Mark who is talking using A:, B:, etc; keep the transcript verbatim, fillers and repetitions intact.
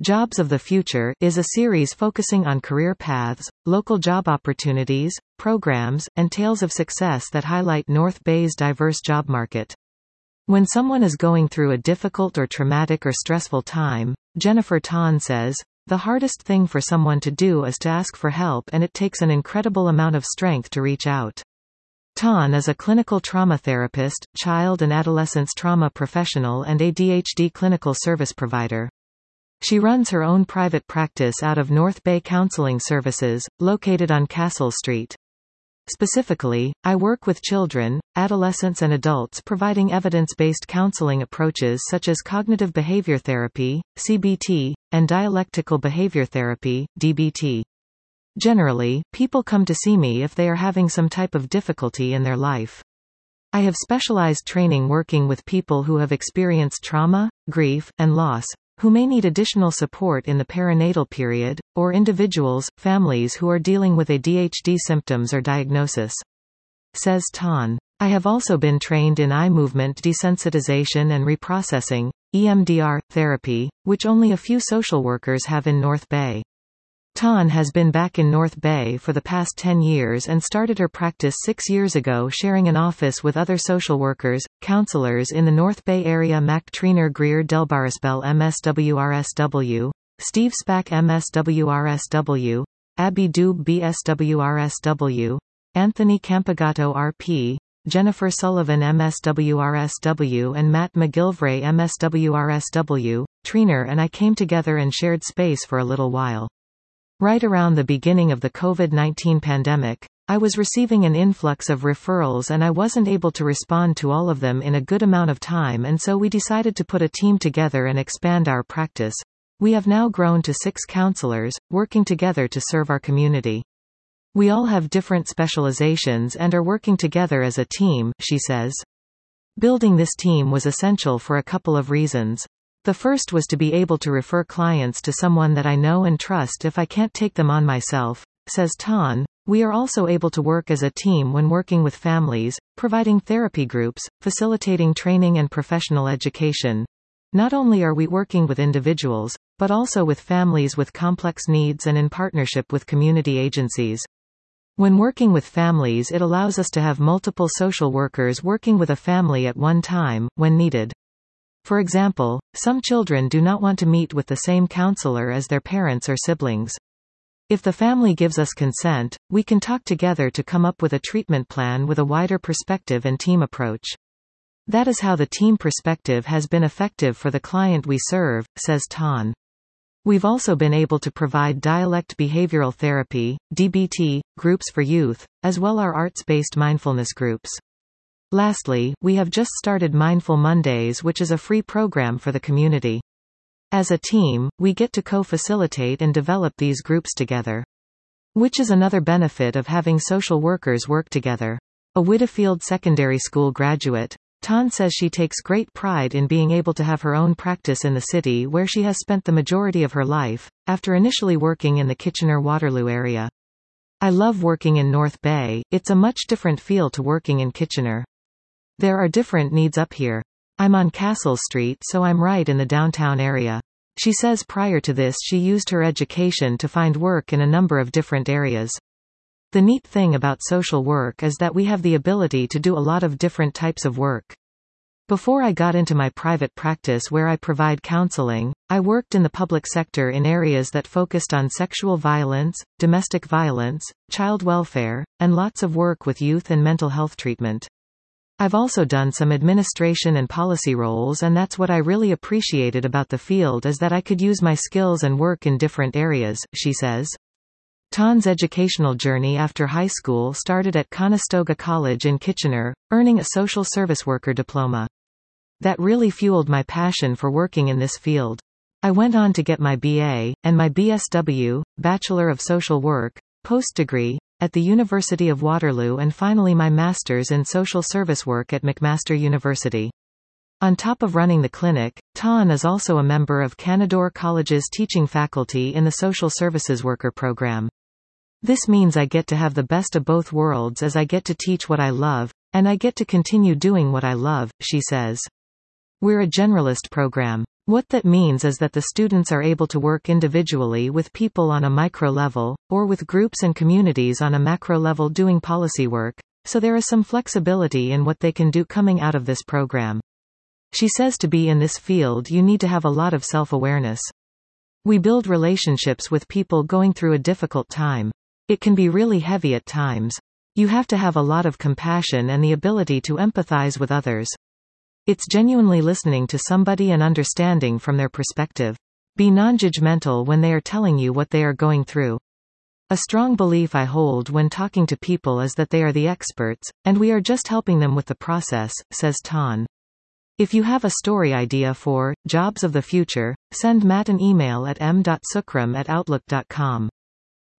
A: Jobs of the Future is a series focusing on career paths, local job opportunities, programs, and tales of success that highlight North Bay's diverse job market. When someone is going through a difficult or traumatic or stressful time, Jennifer Tan says, the hardest thing for someone to do is to ask for help, and it takes an incredible amount of strength to reach out. Tan is a clinical trauma therapist, child and adolescence trauma professional, and A D H D clinical service provider. She runs her own private practice out of North Bay Counseling Services, located on Castle Street. Specifically, I work with children, adolescents and adults providing evidence-based counseling approaches such as cognitive behavior therapy, C B T, and dialectical behavior therapy, D B T. Generally, people come to see me if they are having some type of difficulty in their life. I have specialized training working with people who have experienced trauma, grief, and loss, who may need additional support in the perinatal period, or individuals, families who are dealing with A D H D symptoms or diagnosis. Says Tan. I have also been trained in eye movement desensitization and reprocessing, E M D R, therapy, which only a few social workers have in North Bay. Tan has been back in North Bay for the past ten years and started her practice six years ago, sharing an office with other social workers, counselors in the North Bay area: Mac Triner Greer Delbarisbell M S W R S W, Steve Spack M S W R S W, Abby Doob B S W R S W, Anthony Campagato R P, Jennifer Sullivan M S W R S W, and Matt McGilvray M S W R S W. Triner and I came together and shared space for a little while. Right around the beginning of the COVID nineteen pandemic, I was receiving an influx of referrals and I wasn't able to respond to all of them in a good amount of time, and so we decided to put a team together and expand our practice. We have now grown to six counselors, working together to serve our community. We all have different specializations and are working together as a team, she says. Building this team was essential for a couple of reasons. The first was to be able to refer clients to someone that I know and trust if I can't take them on myself, says Tan. We are also able to work as a team when working with families, providing therapy groups, facilitating training and professional education. Not only are we working with individuals, but also with families with complex needs and in partnership with community agencies. When working with families, it allows us to have multiple social workers working with a family at one time, when needed. For example, some children do not want to meet with the same counselor as their parents or siblings. If the family gives us consent, we can talk together to come up with a treatment plan with a wider perspective and team approach. That is how the team perspective has been effective for the client we serve, says Tan. We've also been able to provide dialect behavioral therapy, D B T, groups for youth, as well as arts-based mindfulness groups. Lastly, we have just started Mindful Mondays, which is a free program for the community. As a team, we get to co-facilitate and develop these groups together. Which is another benefit of having social workers work together. A Whitfield Secondary School graduate, Tan says she takes great pride in being able to have her own practice in the city where she has spent the majority of her life, after initially working in the Kitchener-Waterloo area. I love working in North Bay. It's a much different feel to working in Kitchener. There are different needs up here. I'm on Castle Street, so I'm right in the downtown area. She says prior to this she used her education to find work in a number of different areas. The neat thing about social work is that we have the ability to do a lot of different types of work. Before I got into my private practice where I provide counseling, I worked in the public sector in areas that focused on sexual violence, domestic violence, child welfare, and lots of work with youth and mental health treatment. I've also done some administration and policy roles, and that's what I really appreciated about the field, is that I could use my skills and work in different areas, she says. Tan's educational journey after high school started at Conestoga College in Kitchener, earning a social service worker diploma. That really fueled my passion for working in this field. I went on to get my B A, and my B S W, Bachelor of Social Work, post-degree, at the University of Waterloo, and finally my Master's in Social Service Work at McMaster University. On top of running the clinic, Tan is also a member of Canadore College's teaching faculty in the Social Services Worker program. This means I get to have the best of both worlds, as I get to teach what I love, and I get to continue doing what I love, she says. We're a generalist program. What that means is that the students are able to work individually with people on a micro level, or with groups and communities on a macro level doing policy work, so there is some flexibility in what they can do coming out of this program. She says to be in this field you need to have a lot of self-awareness. We build relationships with people going through a difficult time. It can be really heavy at times. You have to have a lot of compassion and the ability to empathize with others. It's genuinely listening to somebody and understanding from their perspective. Be non-judgmental when they are telling you what they are going through. A strong belief I hold when talking to people is that they are the experts, and we are just helping them with the process, says Tan. If you have a story idea for Jobs of the Future, send Matt an email at m dot sukram at outlook dot com.